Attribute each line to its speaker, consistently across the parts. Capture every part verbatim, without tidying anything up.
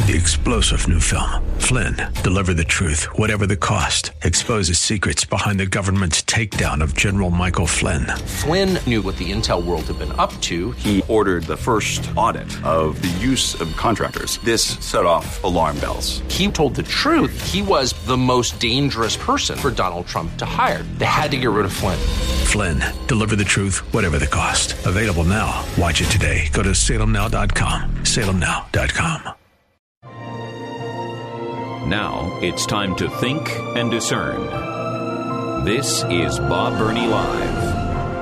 Speaker 1: The explosive new film, Flynn, deliver the truth, whatever the cost, exposes secrets behind the government's takedown of General Michael Flynn.
Speaker 2: Flynn knew what the intel world had been up to.
Speaker 3: He ordered the first audit of the use of contractors. This set off alarm bells.
Speaker 2: He told the truth. He was the most dangerous person for Donald Trump to hire. They had to get rid of Flynn.
Speaker 1: Flynn, deliver the truth, whatever the cost. Available now. Watch it today. Go to salem now dot com. salem now dot com.
Speaker 4: Now it's time to think and discern. This is Bob Burney Live.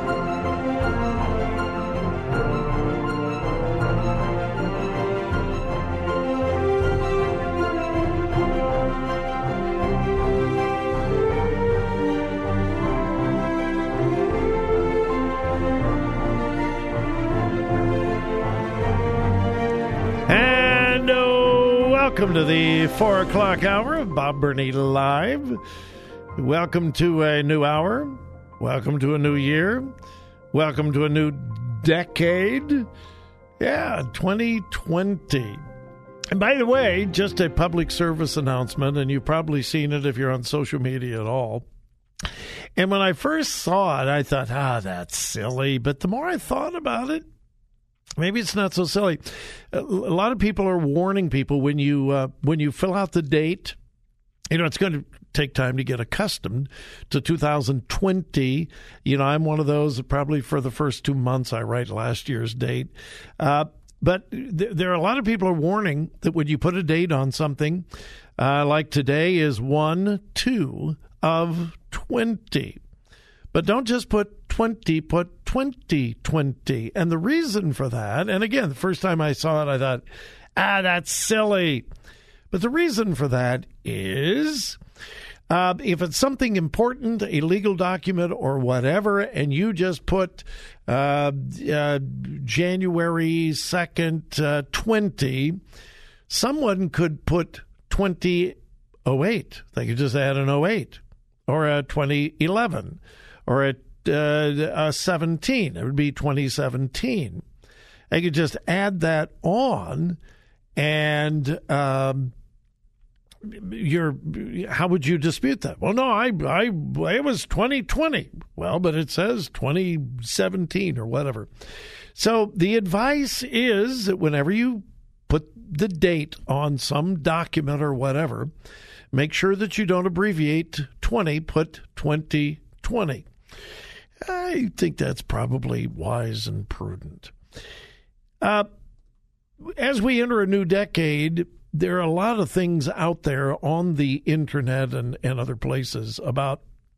Speaker 5: Welcome to the four o'clock hour of Bob Burney Live. Welcome to a new hour. Welcome to a new year. Welcome to a new decade. Yeah, twenty twenty. And by the way, just a public service announcement, and you've probably seen it if you're on social media at all. And when I first saw it, I thought, ah, that's silly. But the more I thought about it, maybe it's not so silly. A lot of people are warning people when you uh, when you fill out the date, you know, it's going to take time to get accustomed to two thousand twenty. You know, I'm one of those that probably for the first two months I write last year's date. Uh, but th- there are a lot of people are warning that when you put a date on something, uh, like today is one two of twenty. But don't just put twenty, put twenty twenty. And the reason for that, and again, the first time I saw it, I thought, ah, that's silly. But the reason for that is uh, if it's something important, a legal document or whatever, and you just put uh, uh, January second, uh, twenty, someone could put twenty oh eight. They could just add an oh eight or a twenty eleven. Or at uh, uh, seventeen, it would be twenty seventeen. I could just add that on, and um, you're. How would you dispute that? Well, no, I, I, it was twenty twenty. Well, but it says twenty seventeen or whatever. So the advice is that whenever you put the date on some document or whatever, make sure that you don't abbreviate twenty. Put twenty twenty. I think that's probably wise and prudent. Uh, as we enter a new decade, there are a lot of things out there on the internet and, and other places about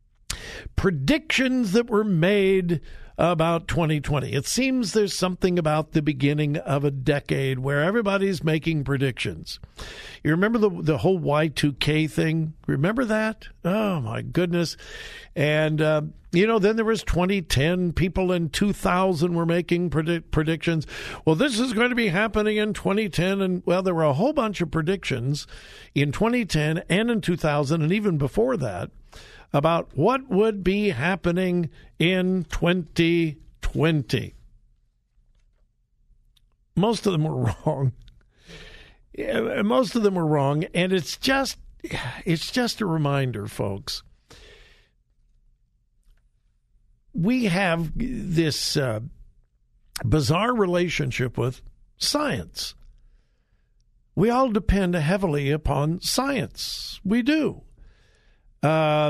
Speaker 5: predictions that were made about twenty twenty. It seems there's something about the beginning of a decade where everybody's making predictions. You remember the the whole Y two K thing? Remember that? Oh, my goodness. And, uh, you know, then there was twenty ten. People in two thousand were making predict- predictions. Well, this is going to be happening in twenty ten. And, well, there were a whole bunch of predictions in twenty ten and in two thousand and even before that about what would be happening in twenty twenty. Most of them were wrong. Most of them were wrong, and it's just it's just a reminder, folks. We have this uh, bizarre relationship with science. We all depend heavily upon science. We do. Uh,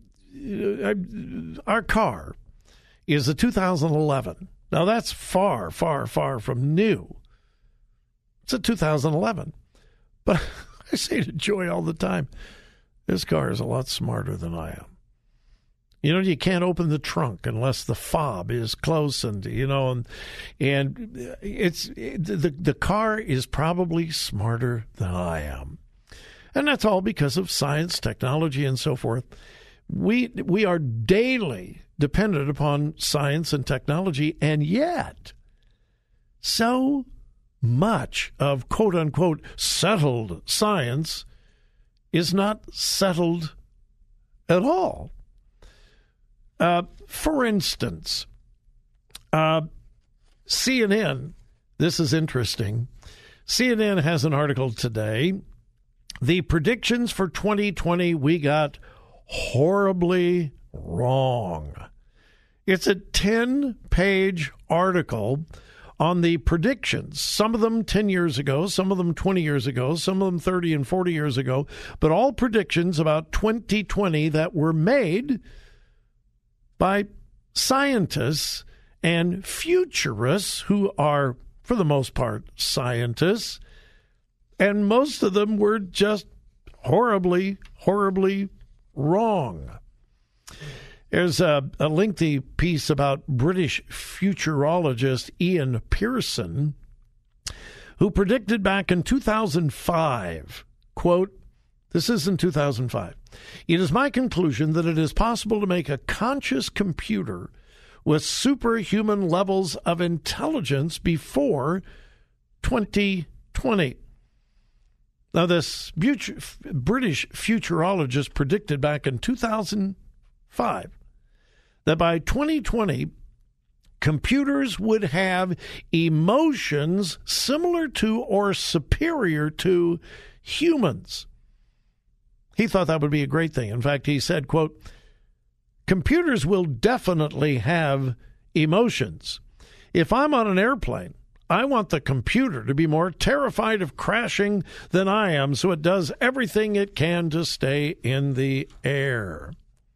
Speaker 5: our car is a two thousand eleven. Now, that's far, far, far from new. It's a two thousand eleven. But I say to Joy all the time, this car is a lot smarter than I am. You know, you can't open the trunk unless the fob is close, and you know, and and it's the the car is probably smarter than I am, and that's all because of science, technology, and so forth. We we are daily dependent upon science and technology, and yet so much of quote unquote settled science is not settled at all. Uh, for instance, uh, C N N, this is interesting. C N N has an article today. The predictions for twenty twenty we got horribly wrong. It's a ten-page article on the predictions, some of them ten years ago, some of them twenty years ago, some of them thirty and forty years ago, but all predictions about twenty twenty that were made by scientists and futurists who are, for the most part, scientists, and most of them were just horribly, horribly wrong. There's a, a lengthy piece about British futurologist Ian Pearson, who predicted back in two thousand five, quote, this is in two thousand five, "It is my conclusion that it is possible to make a conscious computer with superhuman levels of intelligence before twenty twenty. Now, this British futurologist predicted back in two thousand five that by twenty twenty, computers would have emotions similar to or superior to humans. He thought that would be a great thing. In fact, he said, quote, "Computers will definitely have emotions. If I'm on an airplane, I want the computer to be more terrified of crashing than I am, so it does everything it can to stay in the air."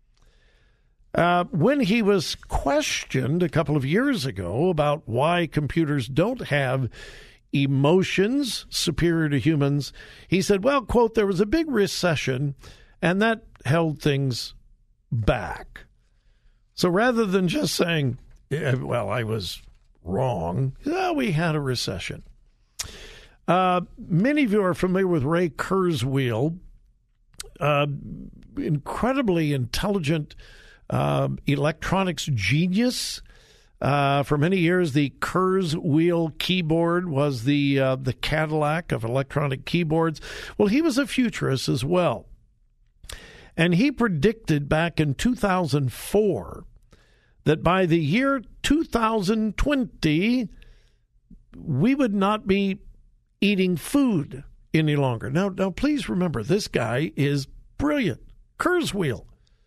Speaker 5: Uh, when he was questioned a couple of years ago about why computers don't have emotions superior to humans, he said, well, quote, "There was a big recession, and that held things back." So rather than just saying, yeah, well, I was wrong, well, we had a recession. Uh, many of you are familiar with Ray Kurzweil, uh, incredibly intelligent uh, electronics genius. Uh, for many years, the Kurzweil keyboard was the uh, the Cadillac of electronic keyboards. Well, he was a futurist as well. And he predicted back in two thousand four that by the year two thousand twenty, we would not be eating food any longer. Now, now, please remember, this guy is brilliant. Kurzweil.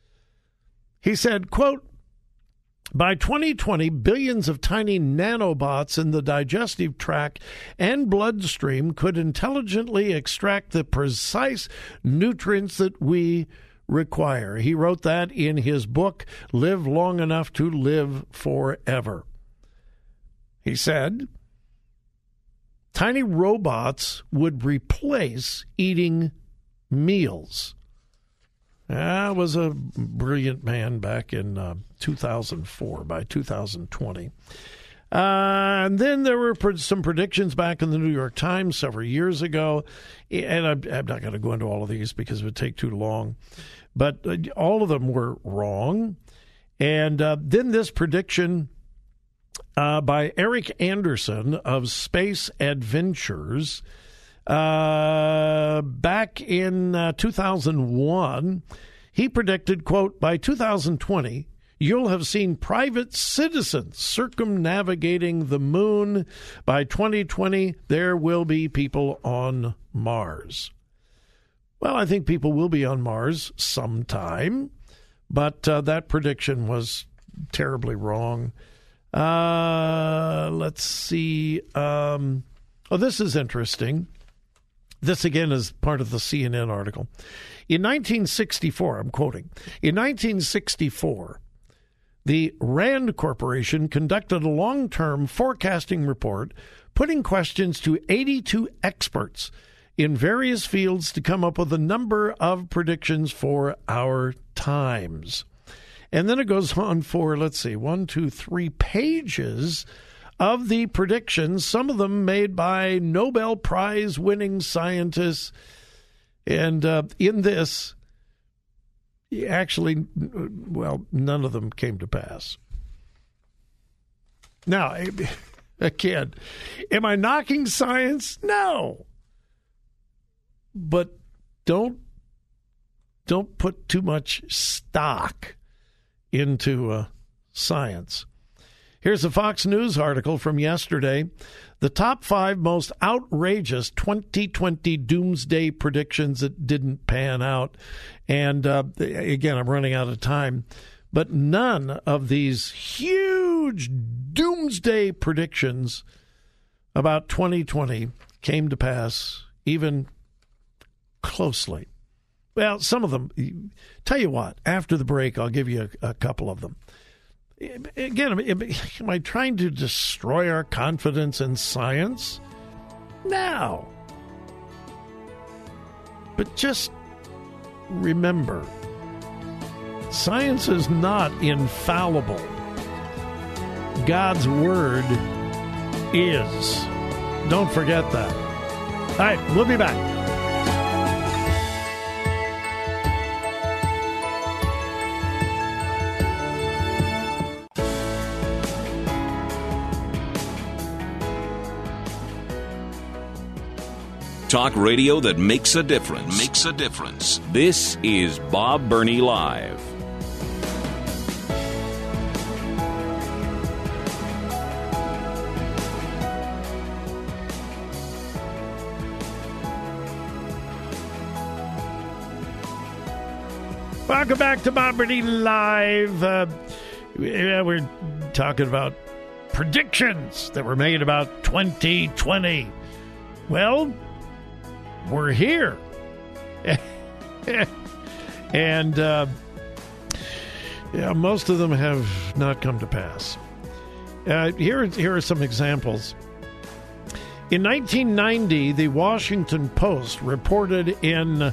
Speaker 5: He said, quote, "By twenty twenty, billions of tiny nanobots in the digestive tract and bloodstream could intelligently extract the precise nutrients that we require." He wrote that in his book, Live Long Enough to Live Forever. He said, tiny robots would replace eating meals. I was a brilliant man back in uh, two thousand four, by two thousand twenty. Uh, and then there were some predictions back in the New York Times several years ago, and I'm, I'm not going to go into all of these because it would take too long, but uh, all of them were wrong. And uh, then this prediction uh, by Eric Anderson of Space Adventures uh, back in uh, two thousand one, he predicted, quote, "By two thousand twenty, you'll have seen private citizens circumnavigating the moon. By twenty twenty, there will be people on Mars." Well, I think people will be on Mars sometime, but uh, that prediction was terribly wrong. Uh, let's see. Um, oh, this is interesting. This, again, is part of the C N N article. In nineteen sixty-four, I'm quoting, in nineteen sixty-four, the RAND Corporation conducted a long-term forecasting report putting questions to eighty-two experts in various fields to come up with a number of predictions for our times. And then it goes on for, let's see, one, two, three pages of the predictions, some of them made by Nobel Prize-winning scientists. And uh, in this, actually, well, none of them came to pass. Now, again, am I knocking science? No. But don't don't put too much stock into uh, science. Here's a Fox News article from yesterday. The top five most outrageous twenty twenty doomsday predictions that didn't pan out. And uh, again, I'm running out of time. But none of these huge doomsday predictions about twenty twenty came to pass, even closely. Well, some of them. Tell you what, after the break, I'll give you a, a couple of them. Again, am I trying to destroy our confidence in science? No. But just remember, science is not infallible. God's word is. Don't forget that. All right, we'll be back.
Speaker 4: Talk radio that makes a difference. Makes a difference. This is Bob Burney Live.
Speaker 5: Welcome back to Bob Burney Live. Uh, we're talking about predictions that were made about twenty twenty. Well, we're here. and uh, yeah, most of them have not come to pass. Uh, here, here are some examples. In nineteen ninety, the Washington Post reported in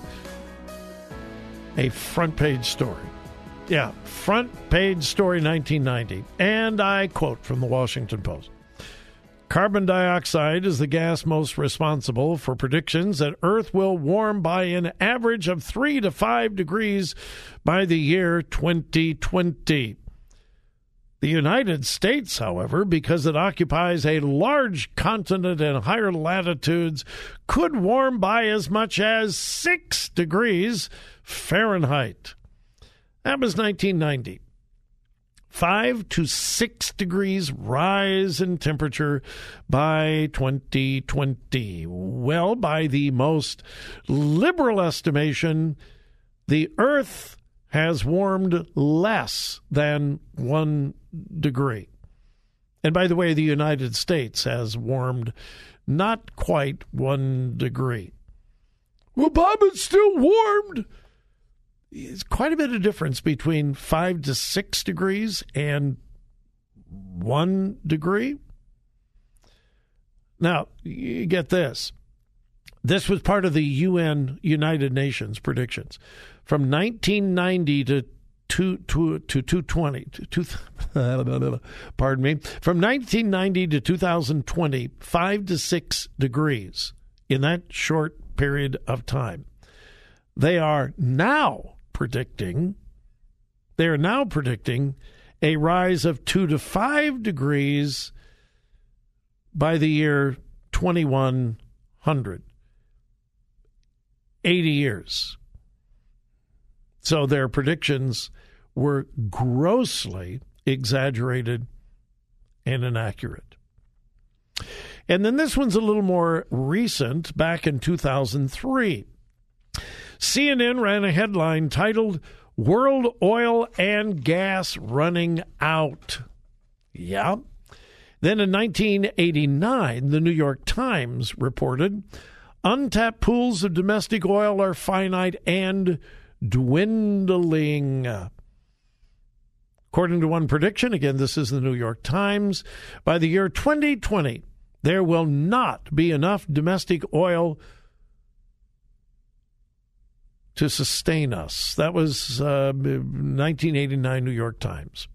Speaker 5: a front page story. Yeah, front page story nineteen ninety. And I quote from the Washington Post. Carbon dioxide is the gas most responsible for predictions that Earth will warm by an average of three to five degrees by the year twenty twenty. The United States, however, because it occupies a large continent and higher latitudes, could warm by as much as six degrees Fahrenheit. That was nineteen ninety. Five to six degrees rise in temperature by twenty twenty. Well, by the most liberal estimation, the Earth has warmed less than one degree. And by the way, the United States has warmed not quite one degree. Well, Bob, it's still warmed. It's quite a bit of difference between five to six degrees and one degree. Now, you get this. This was part of the U N United Nations predictions. From nineteen ninety to two, to, to two twenty, to two, pardon me, from nineteen ninety to two thousand twenty, five to six degrees in that short period of time. They are now predicting, they are now predicting a rise of two to five degrees by the year twenty-one hundred. eighty years. So their predictions were grossly exaggerated and inaccurate. And then this one's a little more recent, back in two thousand three. C N N ran a headline titled, "World Oil and Gas Running Out." Yeah. Then in nineteen eighty-nine, the New York Times reported, "Untapped pools of domestic oil are finite and dwindling." According to one prediction, again, this is the New York Times, by the year twenty twenty, there will not be enough domestic oil to sustain us. That was uh, nineteen eighty-nine New York Times.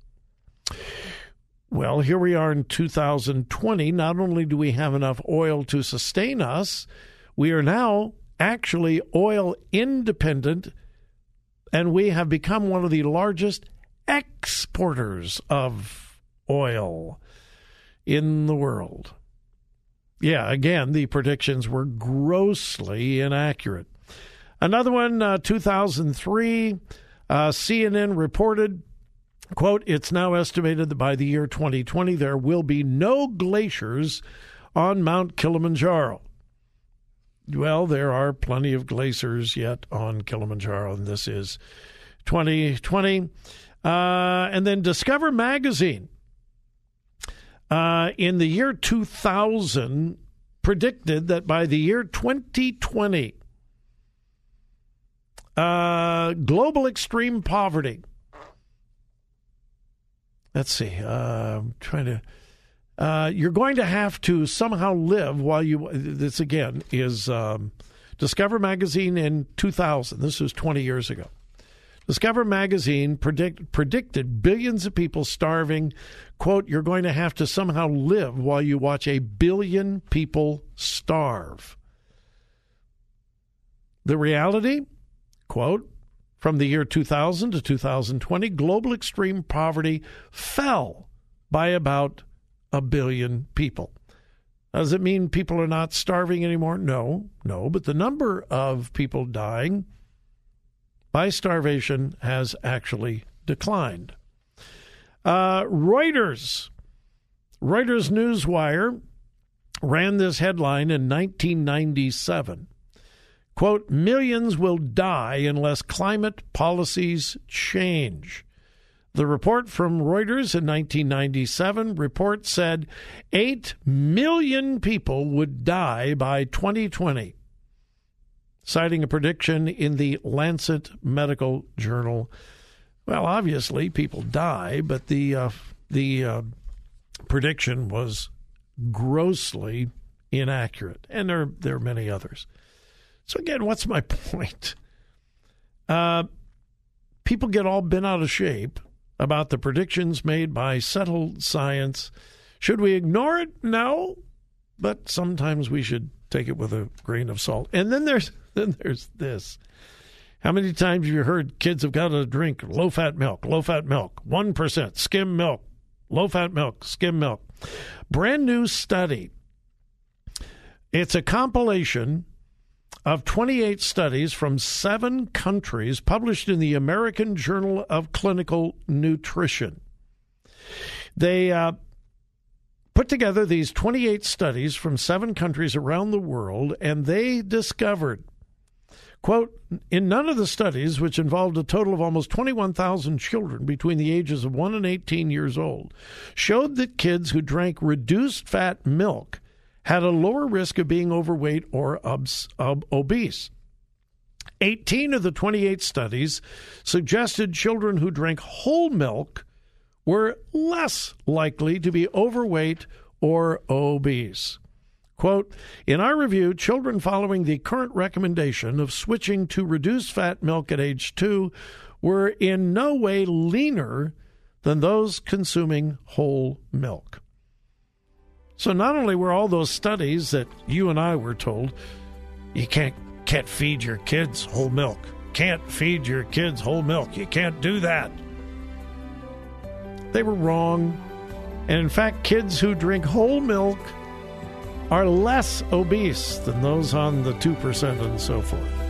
Speaker 5: Well, here we are in two thousand twenty. Not only do we have enough oil to sustain us, we are now actually oil independent, and we have become one of the largest exporters of oil in the world. Yeah, again, the predictions were grossly inaccurate. Another one, uh, two thousand three, uh, C N N reported Quote, it's now estimated that by the year twenty twenty, there will be no glaciers on Mount Kilimanjaro. Well, there are plenty of glaciers yet on Kilimanjaro, and this is twenty twenty. Uh, and then Discover Magazine, uh, in the year two thousand, predicted that by the year twenty twenty, uh, global extreme poverty. Let's see. Uh, I'm trying to. Uh, you're going to have to somehow live while you. This again is um, Discover Magazine in two thousand. This was twenty years ago. Discover Magazine predict, predicted billions of people starving. Quote, you're going to have to somehow live while you watch a billion people starve. The reality, quote, from the year two thousand to two thousand twenty, global extreme poverty fell by about a billion people. Does it mean people are not starving anymore? No, no. But the number of people dying by starvation has actually declined. Uh, Reuters, Reuters Newswire ran this headline in nineteen ninety-seven. Quote, millions will die unless climate policies change. The report from Reuters in nineteen ninety-seven report said eight million people would die by twenty twenty, citing a prediction in the Lancet Medical Journal. Well, obviously, people die, but the uh, the uh, prediction was grossly inaccurate, and there, there are many others. So again, what's my point? Uh, people get all bent out of shape about the predictions made by settled science. Should we ignore it? No, but sometimes we should take it with a grain of salt. And then there's then there's this. How many times have you heard kids have got to drink low-fat milk, low-fat milk, one percent, skim milk, low-fat milk, skim milk? Brand new study. It's a compilation of twenty-eight studies from seven countries published in the American Journal of Clinical Nutrition. They uh, put together these twenty-eight studies from seven countries around the world, and they discovered, quote, in none of the studies, which involved a total of almost twenty-one thousand children between the ages of one and eighteen years old, showed that kids who drank reduced-fat milk had a lower risk of being overweight or obs- ob- obese. eighteen of the twenty-eight studies suggested children who drank whole milk were less likely to be overweight or obese. Quote, in our review, children following the current recommendation of switching to reduced fat milk at age two were in no way leaner than those consuming whole milk. So not only were all those studies that you and I were told, you can't can't feed your kids whole milk. Can't feed your kids whole milk. You can't do that. They were wrong. And in fact, kids who drink whole milk are less obese than those on the two percent and so forth.